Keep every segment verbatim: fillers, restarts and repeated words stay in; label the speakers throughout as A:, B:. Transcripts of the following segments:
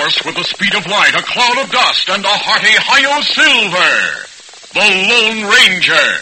A: horse with the speed of light, a cloud of dust, and a hearty hi-yo silver. The Lone Ranger.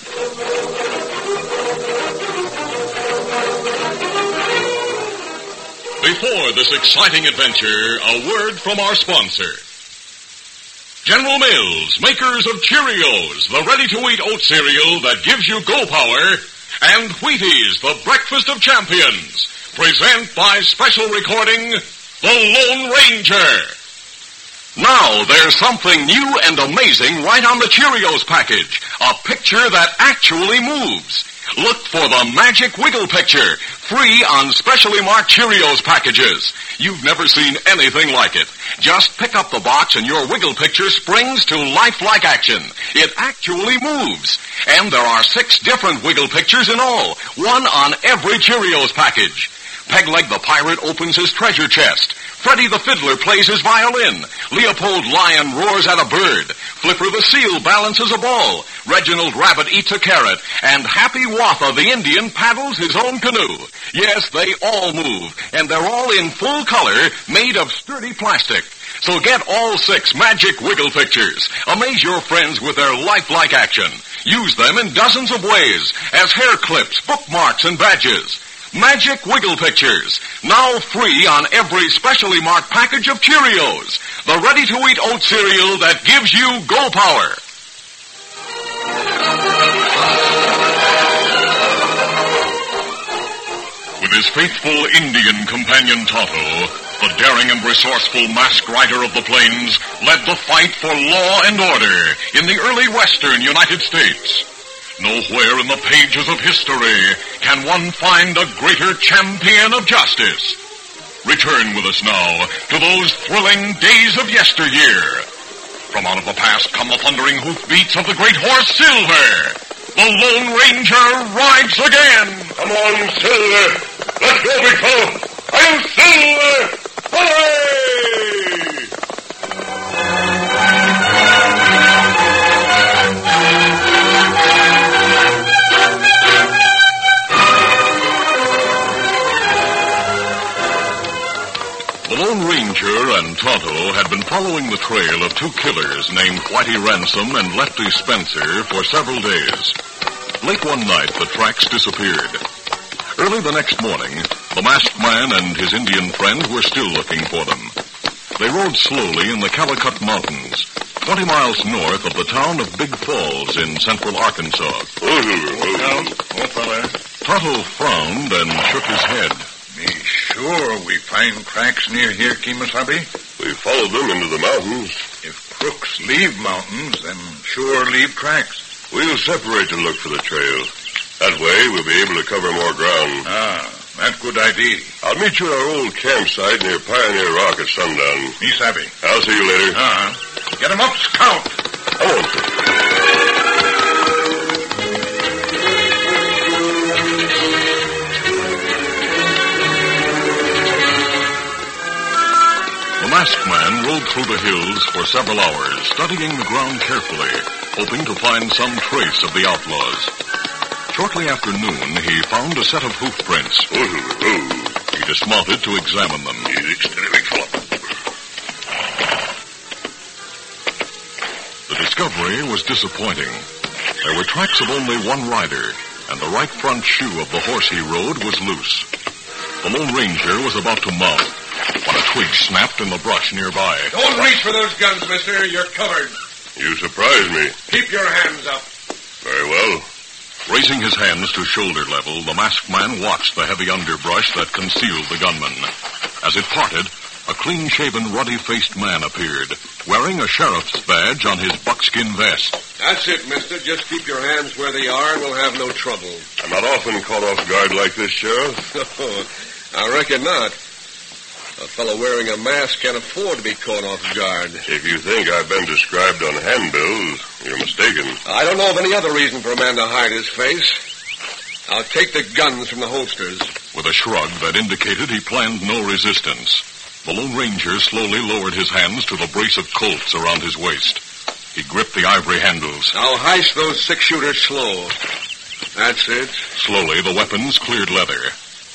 A: Before this exciting adventure, a word from our sponsor. General Mills, makers of Cheerios, the ready-to-eat oat cereal that gives you go power, and Wheaties, the breakfast of champions, present by special recording, The Lone Ranger. Now there's something new and amazing right on the Cheerios package, a picture that actually moves. Look for the Magic Wiggle Picture, free on specially marked Cheerios packages. You've never seen anything like it. Just pick up the box and your Wiggle Picture springs to lifelike action. It actually moves. And there are six different Wiggle Pictures in all, one on every Cheerios package. Pegleg the Pirate opens his treasure chest. Freddie the Fiddler plays his violin. Leopold Lion roars at a bird. Flipper the Seal balances a ball. Reginald Rabbit eats a carrot. And Happy Watha the Indian paddles his own canoe. Yes, they all move. And they're all in full color, made of sturdy plastic. So get all six Magic Wiggle Pictures. Amaze your friends with their lifelike action. Use them in dozens of ways, as hair clips, bookmarks, and badges. Magic Wiggle Pictures, now free on every specially marked package of Cheerios, the ready-to-eat oat cereal that gives you go power. With his faithful Indian companion Tonto, the daring and resourceful masked rider of the plains led the fight for law and order in the early western United States. Nowhere in the pages of history can one find a greater champion of justice. Return with us now to those thrilling days of yesteryear. From out of the past come the thundering hoofbeats of the great horse Silver. The Lone Ranger rides again. Come on, Silver. Let's go, big fellow. I'm Silver. Hooray! The Lone Ranger and Tonto had been following the trail of two killers named Whitey Ransom and Lefty Spencer for several days. Late one night, the tracks disappeared. Early the next morning, the masked man and his Indian friend were still looking for them. They rode slowly in the Calicut Mountains, twenty miles north of the town of Big Falls in central Arkansas.
B: Oh, oh, fella.
A: Tonto frowned and shook his head.
B: Be sure we find tracks near here, Kemosabe.
C: We followed them into the mountains.
B: If crooks leave mountains, then sure leave tracks.
C: We'll separate to look for the trail. That way, we'll be able to cover more ground.
B: Ah, that's good idea.
C: I'll meet you at our old campsite near Pioneer Rock at sundown.
B: Me savvy.
C: I'll see you later.
B: Uh-huh. Get 'em up, Scout.
C: Come on.
A: The masked man rode through the hills for several hours, studying the ground carefully, hoping to find some trace of the outlaws. Shortly after noon, he found a set of hoof prints. He dismounted to examine them. The discovery was disappointing. There were tracks of only one rider, and the right front shoe of the horse he rode was loose. The Lone Ranger was about to mount when a twig snapped in the brush nearby.
D: Don't reach for those guns, mister. You're covered.
C: You surprised me.
D: Keep your hands up.
C: Very well.
A: Raising his hands to shoulder level, the masked man watched the heavy underbrush that concealed the gunman. As it parted, a clean-shaven, ruddy-faced man appeared, wearing a sheriff's badge on his buckskin vest.
D: That's it, mister. Just keep your hands where they are and we'll have no trouble.
C: I'm not often caught off guard like this, Sheriff.
D: I reckon not. A fellow wearing a mask can't afford to be caught off guard.
C: If you think I've been described on handbills, you're mistaken.
D: I don't know of any other reason for a man to hide his face. I'll take the guns from the holsters.
A: With a shrug that indicated he planned no resistance, the Lone Ranger slowly lowered his hands to the brace of Colts around his waist. He gripped the ivory handles.
D: Now heist those six-shooters slow. That's it.
A: Slowly, the weapons cleared leather.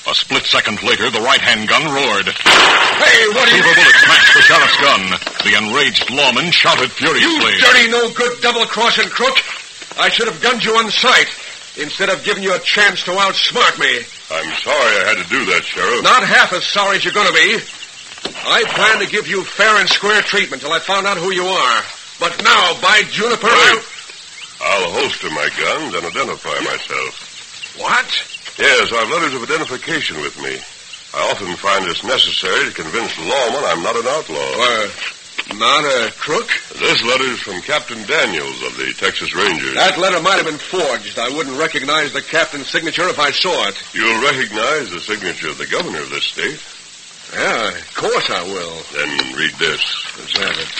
A: A split second later, the right-hand gun roared.
D: Hey, what are you...
A: Silver bullet smashed the sheriff's gun. The enraged lawman shouted furiously.
D: You dirty, no-good, double-crossing crook. I should have gunned you on sight instead of giving you a chance to outsmart me.
C: I'm sorry I had to do that, Sheriff.
D: Not half as sorry as you're going to be. I planned to give you fair and square treatment till I found out who you are. But now, by Juniper...
C: I'll... I'll holster my guns and identify myself.
D: What?
C: Yes, I've letters of identification with me. I often find this necessary to convince lawmen I'm not an outlaw.
D: Uh, not a crook?
C: This letter's from Captain Daniels of the Texas Rangers.
D: That letter might have been forged. I wouldn't recognize the captain's signature if I saw it.
C: You'll recognize the signature of the governor of this state.
D: Yeah, of course I will.
C: Then read this.
D: Let's have it.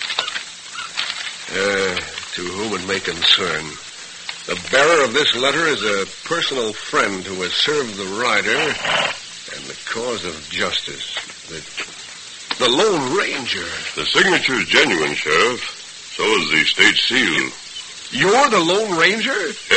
D: Uh, to whom it may concern. The bearer of this letter is a personal friend who has served the rider and the cause of justice. The, the Lone Ranger.
C: The signature's genuine, Sheriff. So is the state seal.
D: You're the Lone Ranger?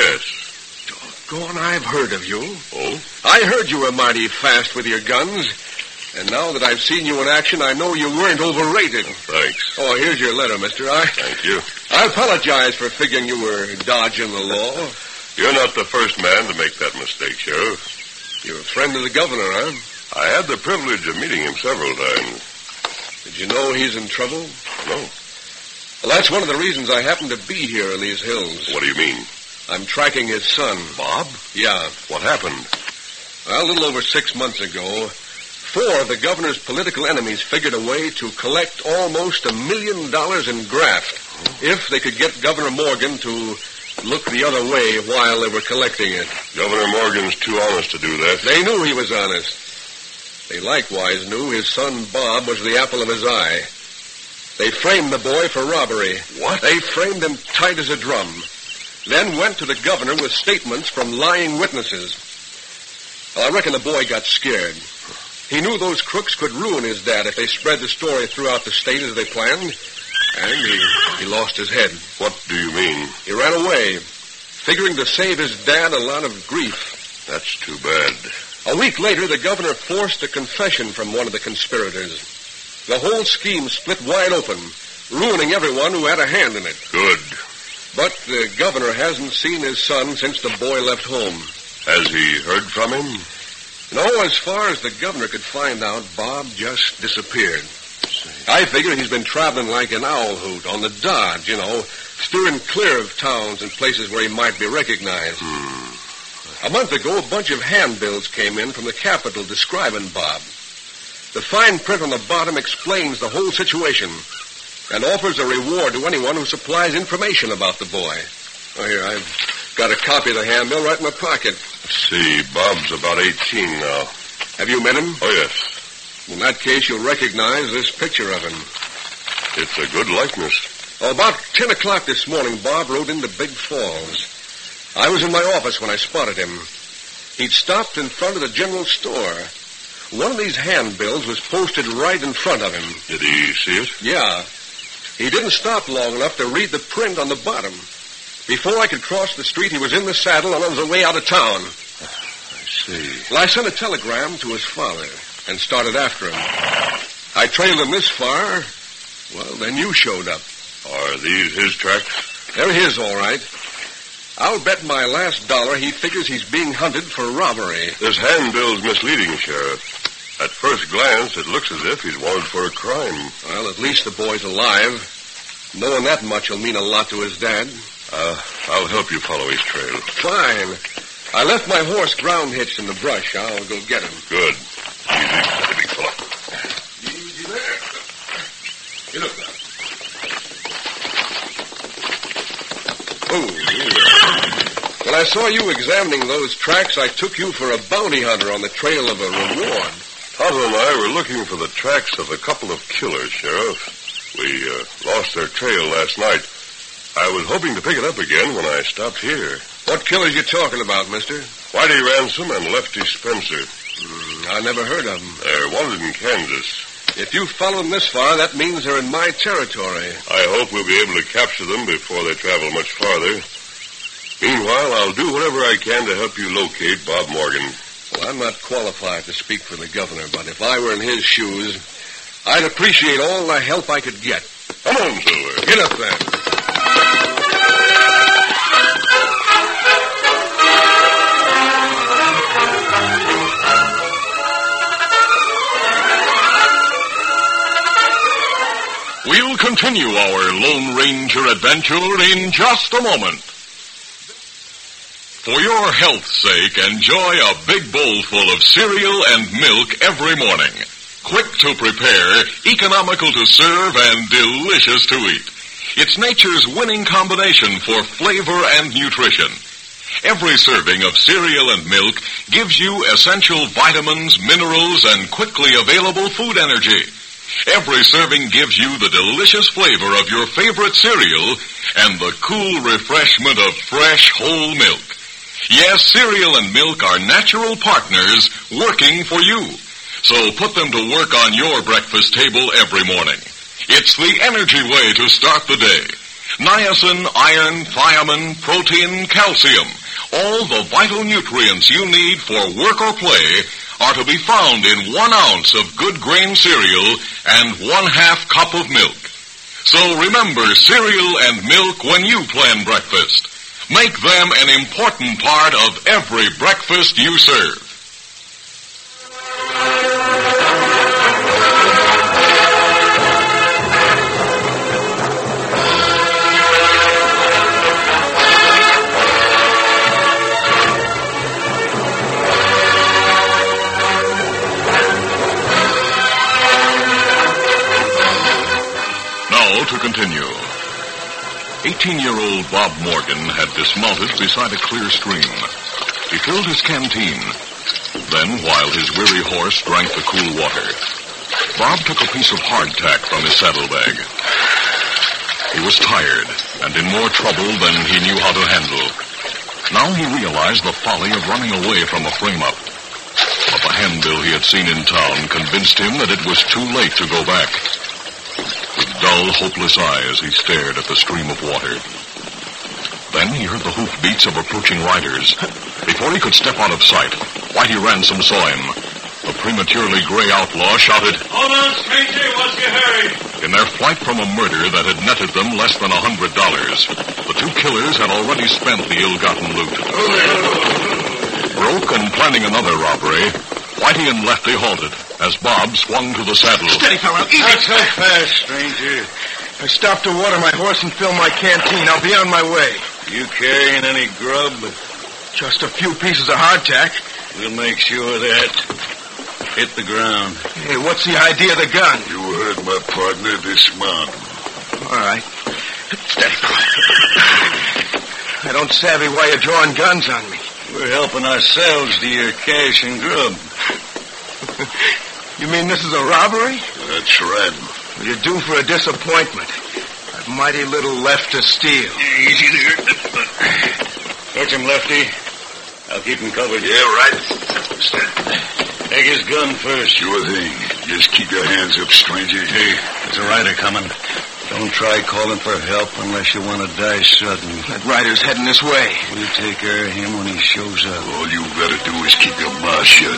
C: Yes.
D: Doggone, I've heard of you.
C: Oh?
D: I heard you were mighty fast with your guns. And now that I've seen you in action, I know you weren't overrated.
C: Thanks.
D: Oh, here's your letter, mister. I...
C: Thank you.
D: I apologize for figuring you were dodging the law.
C: You're not the first man to make that mistake, Sheriff.
D: You're a friend of the governor, huh?
C: I had the privilege of meeting him several times.
D: Did you know he's in trouble?
C: No.
D: Well, that's one of the reasons I happen to be here in these hills.
C: What do you mean?
D: I'm tracking his son.
C: Bob?
D: Yeah.
C: What happened?
D: Well, a little over six months ago, four of the governor's political enemies figured a way to collect almost a million dollars in graft if they could get Governor Morgan to look the other way while they were collecting it.
C: Governor Morgan's too honest to do that.
D: They knew he was honest. They likewise knew his son Bob was the apple of his eye. They framed the boy for robbery.
C: What?
D: They framed him tight as a drum. Then went to the governor with statements from lying witnesses. Well, I reckon the boy got scared. He knew those crooks could ruin his dad if they spread the story throughout the state as they planned. And he, he lost his head.
C: What do you mean?
D: He ran away, figuring to save his dad a lot of grief.
C: That's too bad.
D: A week later, the governor forced a confession from one of the conspirators. The whole scheme split wide open, ruining everyone who had a hand in it.
C: Good.
D: But the governor hasn't seen his son since the boy left home.
C: Has he heard from him?
D: No, as far as the governor could find out, Bob just disappeared. I figure he's been traveling like an owl hoot on the dodge, you know, steering clear of towns and places where he might be recognized.
C: Hmm.
D: A month ago, a bunch of handbills came in from the capital describing Bob. The fine print on the bottom explains the whole situation and offers a reward to anyone who supplies information about the boy. Oh, here, I've got a copy of the handbill right in my pocket.
C: Let's see, Bob's about eighteen now.
D: Have you met him?
C: Oh, yes.
D: In that case, you'll recognize this picture of him.
C: It's a good likeness.
D: Oh, about ten o'clock this morning, Bob rode into Big Falls. I was in my office when I spotted him. He'd stopped in front of the general store. One of these handbills was posted right in front of him.
C: Did he see it?
D: Yeah. He didn't stop long enough to read the print on the bottom. Before I could cross the street, he was in the saddle and on his way out of town.
C: I see.
D: Well, I sent a telegram to his father and started after him. I trailed him this far. Well, then you showed up.
C: Are these his tracks?
D: They're his, all right. I'll bet my last dollar he figures he's being hunted for robbery.
C: This handbill's misleading, Sheriff. At first glance, it looks as if he's wanted for a crime.
D: Well, at least the boy's alive. Knowing that much will mean a lot to his dad.
C: Uh, I'll help you follow his trail.
D: Fine. I left my horse ground hitched in the brush. I'll go get him.
C: Good. Easy, steady, big fella.
D: Easy there. Get up now. Oh, yeah. When I saw you examining those tracks, I took you for a bounty hunter on the trail of a reward.
C: Tonto and I were looking for the tracks of a couple of killers, Sheriff. We uh, lost their trail last night. I was hoping to pick it up again when I stopped here.
D: What killers you talking about, mister?
C: Whitey Ransom and Lefty Spencer.
D: Mm, I never heard of them.
C: They're wanted in Kansas.
D: If you follow them this far, that means they're in my territory.
C: I hope we'll be able to capture them before they travel much farther. Meanwhile, I'll do whatever I can to help you locate Bob Morgan.
D: Well, I'm not qualified to speak for the governor, but if I were in his shoes, I'd appreciate all the help I could get.
C: Come on, Silver.
D: Get up there.
A: We'll continue our Lone Ranger adventure in just a moment. For your health's sake, enjoy a big bowl full of cereal and milk every morning. Quick to prepare, economical to serve, and delicious to eat. It's nature's winning combination for flavor and nutrition. Every serving of cereal and milk gives you essential vitamins, minerals, and quickly available food energy. Every serving gives you the delicious flavor of your favorite cereal and the cool refreshment of fresh whole milk. Yes, cereal and milk are natural partners working for you. So put them to work on your breakfast table every morning. It's the energy way to start the day. Niacin, iron, thiamine, protein, calcium, all the vital nutrients you need for work or play are to be found in one ounce of good grain cereal and one half cup of milk. So remember cereal and milk when you plan breakfast. Make them an important part of every breakfast you serve. Now to continue. Eighteen-year-old Bob Morgan had dismounted beside a clear stream. He filled his canteen. Then, while his weary horse drank the cool water, Bob took a piece of hardtack from his saddlebag. He was tired and in more trouble than he knew how to handle. Now he realized the folly of running away from a frame-up. But the handbill he had seen in town convinced him that it was too late to go back. With dull, hopeless eyes, he stared at the stream of water. Then he heard the hoofbeats of approaching riders. Before he could step out of sight, Whitey Ransom saw him. The prematurely gray outlaw shouted,
E: "Hold on, stranger. What's your hurry?"
A: In their flight from a murder that had netted them less than a hundred dollars, the two killers had already spent the ill-gotten loot. Broke and planning another robbery, Whitey and Lefty halted as Bob swung to the saddle.
F: Steady, fella. Easy.
B: Not so fast, stranger.
F: I stopped to water my horse and fill my canteen. I'll be on my way.
B: You carrying any grub?
F: Just a few pieces of hardtack.
B: We'll make sure of that. Hit the ground.
F: Hey, what's the idea of the gun?
B: You heard my partner dismount.
F: All right. Steady, fella. I don't savvy why you're drawing guns on me.
B: We're helping ourselves to your cash and grub.
F: You mean this is a robbery?
B: That's right.
F: Well, you're due for a disappointment. I've mighty little left to steal.
B: Easy there.
E: Catch him, Lefty. I'll keep him covered.
B: Yeah, right.
E: Take his gun first.
B: Sure thing. Just keep your hands up, stranger.
E: Hey, there's a rider coming. Don't try calling for help unless you want to die sudden.
F: That rider's heading this way.
E: We'll take care of him when he shows up.
B: All you gotta do is keep your mouth shut.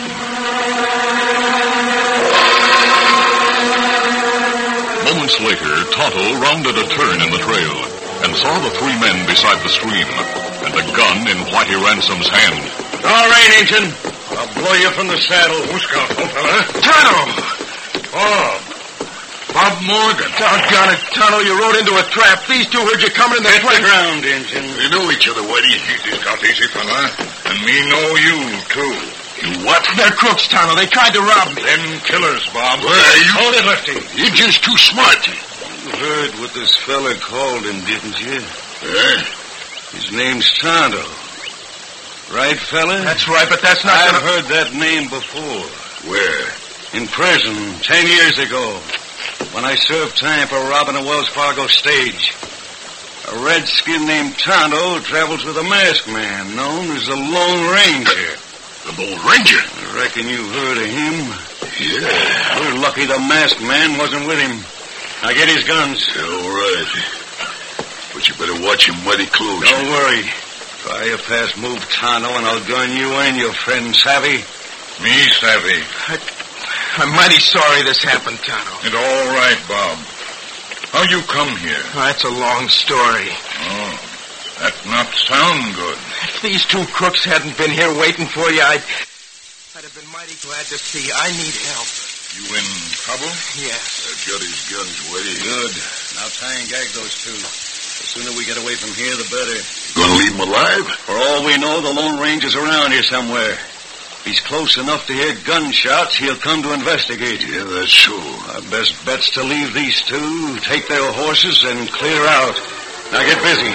A: Moments later, Tonto rounded a turn in the trail and saw the three men beside the stream and a gun in Whitey Ransom's hand.
E: All right, Injun. I'll blow you from the saddle. Who's got old fella?
F: Tonto!
E: Oh,
F: Bob Morgan. Doggone it, Tonto, you rode into a trap. These two heard you coming in the
E: hit the
F: flank.
E: ground, Injun.
B: We know each other, Whitey.
C: Easy, Scout, easy, fella. And me know you, too.
B: You what?
F: They're crooks, Tonto. They tried to rob me.
C: Them killers, Bob.
B: Where you?
E: Hold it, Lefty.
B: You're just too smart.
E: You heard what this fella called him, didn't you?
B: Yeah?
E: His name's Tonto. Right, fella?
F: That's right, but that's not
E: I've
F: gonna...
E: heard that name before.
B: Where?
E: In prison, ten years ago, when I served time for robbing a Wells Fargo stage. A redskin named Tonto travels with a masked man known as the Lone Ranger.
B: The Lone Ranger?
E: I reckon you heard of him.
B: Yeah.
E: We're lucky the masked man wasn't with him. Now get his guns.
B: All right. But you better watch him mighty close.
E: Don't worry. Try a fast move, Tonto, and I'll gun you and your friend, Savvy.
B: Me, Savvy.
F: I, I'm mighty sorry this happened, Tonto.
B: It all right, Bob. How you come here?
F: Oh, that's a long story.
B: Oh, that not sound good.
F: If these two crooks hadn't been here waiting for you, I'd... I'd have been mighty glad to see you. I need help.
B: You in trouble?
F: Yes.
C: I've got his guns ready.
E: Good. Now tie and gag those two. The sooner we get away from here, the better.
C: Gonna leave him alive?
E: For all we know, the Lone Ranger's around here somewhere. If he's close enough to hear gunshots, he'll come to investigate.
C: Yeah, that's so.
E: Our best bet's to leave these two, take their horses, and clear out. Now get busy.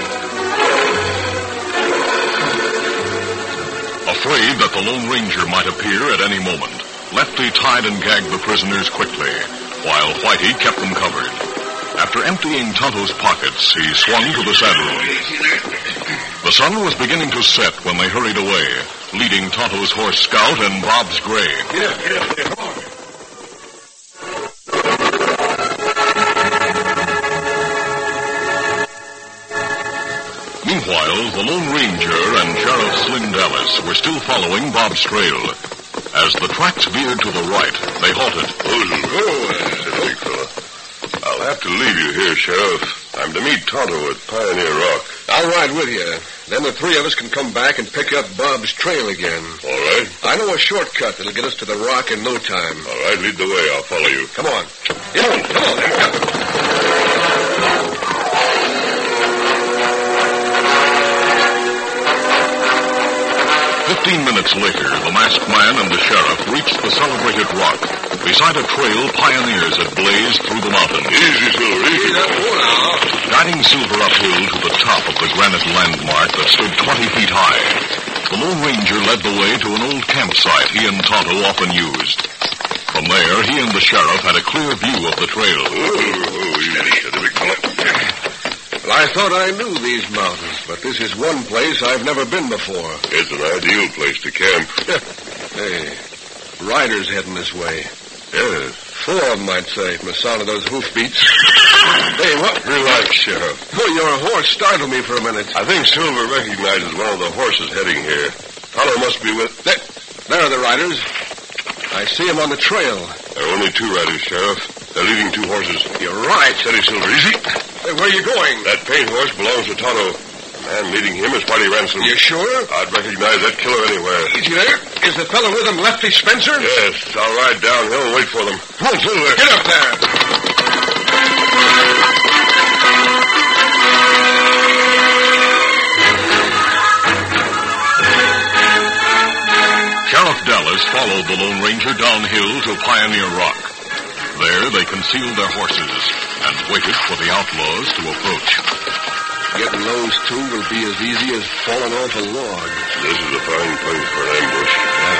A: Afraid that the Lone Ranger might appear at any moment, Lefty tied and gagged the prisoners quickly, while Whitey kept them covered. After emptying Tonto's pockets, he swung to the saddle. The sun was beginning to set when they hurried away, leading Tonto's horse Scout and Bob's Gray.
E: Get up, get up there, come on.
A: Meanwhile, the Lone Ranger and Sheriff Slim Dallas were still following Bob's trail. As the tracks veered to the right, they halted.
C: Oh, that's a big fella. I'll have to leave you here, Sheriff. I'm to meet Tonto at Pioneer Rock.
D: I'll ride with you. Then the three of us can come back and pick up Bob's trail again.
C: All right.
D: I know a shortcut that'll get us to the rock in no time.
C: All right, lead the way. I'll follow you.
D: Come on. Come on, come on, come on.
A: Fifteen minutes later, the masked man and the sheriff reached the celebrated rock, beside a trail pioneers had blazed through the mountains.
C: Easy, Silver, easy.
A: Guiding Silver uphill to the top of the granite landmark that stood twenty feet high, the Lone Ranger led the way to an old campsite he and Tonto often used. From there, he and the sheriff had a clear view of the trail.
C: Oh, oh, steady, steady, big fella.
D: Well, I thought I knew these mountains, but this is one place I've never been before.
C: It's an ideal place to camp.
D: Hey, riders heading this way.
C: Yes.
D: Four of them, I'd say, from the sound of those hoofbeats. Hey, what?
C: Relax, Sheriff.
D: Oh, your horse startled me for a minute.
C: I think Silver recognizes one of the horses heading here. Tonto must be with...
D: There, there are the riders. I see them on the trail.
C: There are only two riders, Sheriff. They're leading two horses.
D: You're right.
C: Steady, Silver, easy.
D: Hey, where are you going?
C: That paint horse belongs to Tonto. The man leading him is Whitey Ransom.
D: You sure?
C: I'd recognize that killer anywhere.
D: Easy there. Is the fellow with him Lefty Spencer?
C: Yes, I'll ride downhill and wait for them. Come on, Silver.
D: Get up there.
A: Sheriff Dallas followed the Lone Ranger downhill to Pioneer Rock. There, they concealed their horses and waited for the outlaws to approach.
D: Getting those two will be as easy as falling off a log.
C: This is a fine place for an ambush.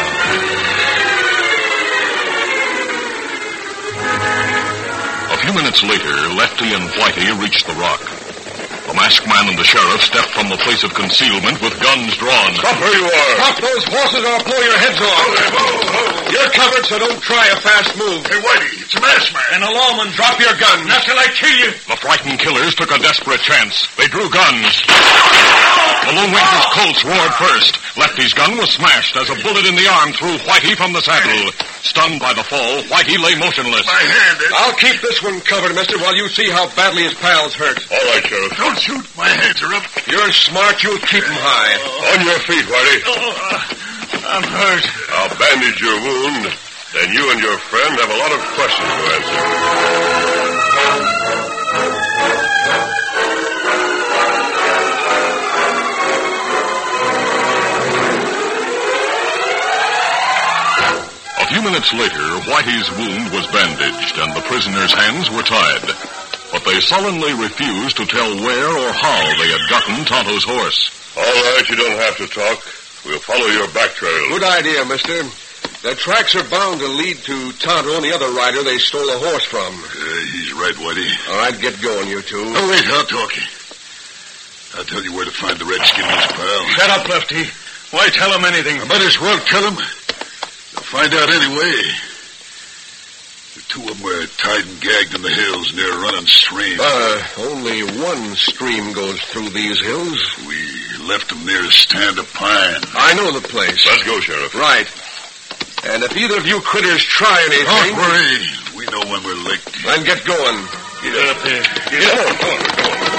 A: A few minutes later, Lefty and Whitey reached the rock. The masked man and the sheriff stepped from the place of concealment with guns drawn.
C: Stop where you are.
D: Stop those horses or I'll pull your heads off. You're covered, so don't try a fast move.
C: Hey, Whitey, it's a masked man.
D: And a lawman, drop your gun.
F: Not till I kill you.
A: The frightened killers took a desperate chance. They drew guns. The Lone Ranger's Colts roared first. Lefty's gun was smashed as a bullet in the arm threw Whitey from the saddle. Stunned by the fall, Whitey lay motionless.
C: My hand is...
D: I'll keep this one covered, mister, while you see how badly his pals hurt.
C: All right, Sheriff.
B: Don't shoot. My hands are up.
D: You're smart. You'll keep them high.
C: On your feet, Whitey.
B: Oh, uh, I'm hurt.
C: I'll bandage your wound. Then you and your friend have a lot of questions to answer.
A: A few minutes later, Whitey's wound was bandaged and the prisoner's hands were tied. But they sullenly refused to tell where or how they had gotten Tonto's horse.
C: All right, you don't have to talk. We'll follow your back trail.
D: Good idea, mister. The tracks are bound to lead to Tonto and the other rider they stole a horse from.
C: Uh, he's right, Whitey.
D: All right, get going, you two.
C: Oh, wait, I'll talk. I'll tell you where to find the redskin, Miss Pal.
B: Shut up, Lefty. Why tell him anything?
C: I might as well tell him. They'll find out anyway. The two of them were tied and gagged in the hills near a running stream.
D: Uh, only one stream goes through these hills.
C: We left them near a stand of pine.
D: I know the place.
C: Let's go, Sheriff.
D: Right. And if either of you critters try anything...
B: Don't worry. We know when we're licked.
D: Then get going.
B: Get up there.
C: Get on, come on, come on.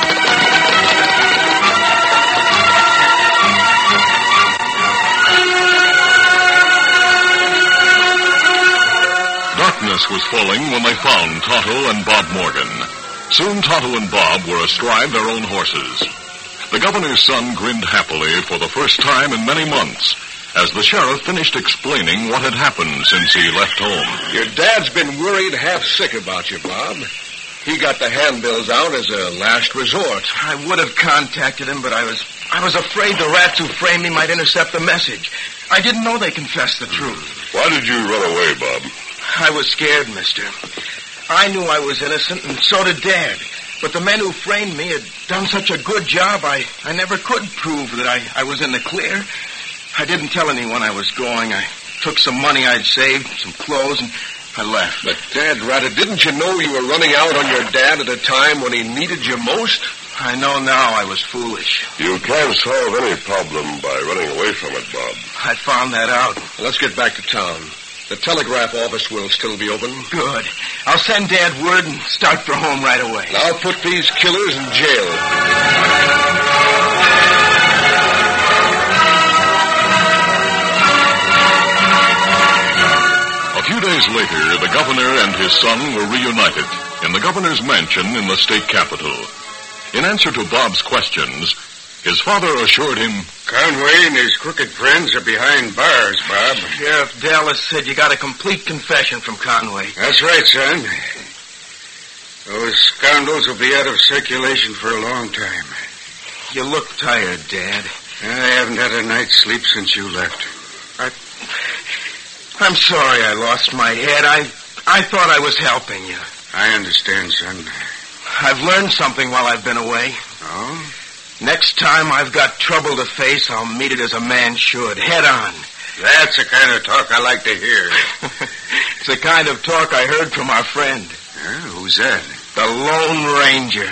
A: Darkness was falling when they found Tonto and Bob Morgan. Soon Tonto and Bob were astride their own horses. The governor's son grinned happily for the first time in many months as the sheriff finished explaining what had happened since he left home.
D: Your dad's been worried half sick about you, Bob. He got the handbills out as a last resort.
F: I would have contacted him, but I was I was afraid the rats who framed me might intercept the message. I didn't know they confessed the truth.
C: Why did you run away, Bob?
F: I was scared, mister. I knew I was innocent, and so did Dad. But the men who framed me had done such a good job, I, I never could prove that I, I was in the clear. I didn't tell anyone I was going. I took some money I'd saved, some clothes, and I left.
D: But, Dad, Ratted, didn't you know you were running out on your dad at a time when he needed you most?
F: I know now I was foolish.
C: You can't solve any problem by running away from it, Bob.
F: I found that out.
D: Let's get back to town. The telegraph office will still be open.
F: Good. I'll send Dad word and start for home right away.
D: I'll put these killers in jail.
A: A few days later, the governor and his son were reunited in the governor's mansion in the state capital. In answer to Bob's questions, his father assured him,
E: Conway and his crooked friends are behind bars, Bob.
F: Sheriff Dallas said you got a complete confession from Conway.
E: That's right, son. Those scoundrels will be out of circulation for a long time.
F: You look tired, Dad.
E: I haven't had a night's sleep since you left.
F: I, I'm sorry I lost my head. I, I thought I was helping you.
E: I understand, son.
F: I've learned something while I've been away.
E: Oh?
F: Next time I've got trouble to face, I'll meet it as a man should, head on.
E: That's the kind of talk I like to hear.
F: It's the kind of talk I heard from our friend.
E: Uh, who's that?
F: The Lone Ranger.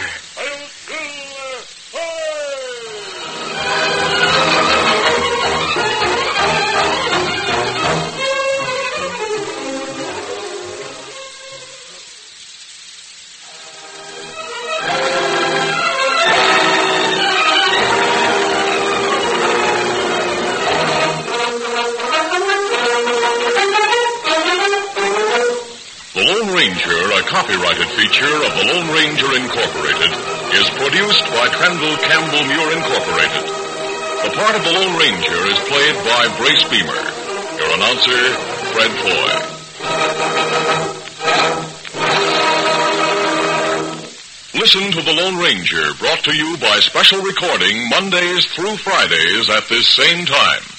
A: Ranger, a copyrighted feature of the Lone Ranger Incorporated, is produced by Crandall Campbell Muir Incorporated. The part of the Lone Ranger is played by Brace Beamer. Your announcer, Fred Foy. Listen to the Lone Ranger, brought to you by special recording Mondays through Fridays at this same time.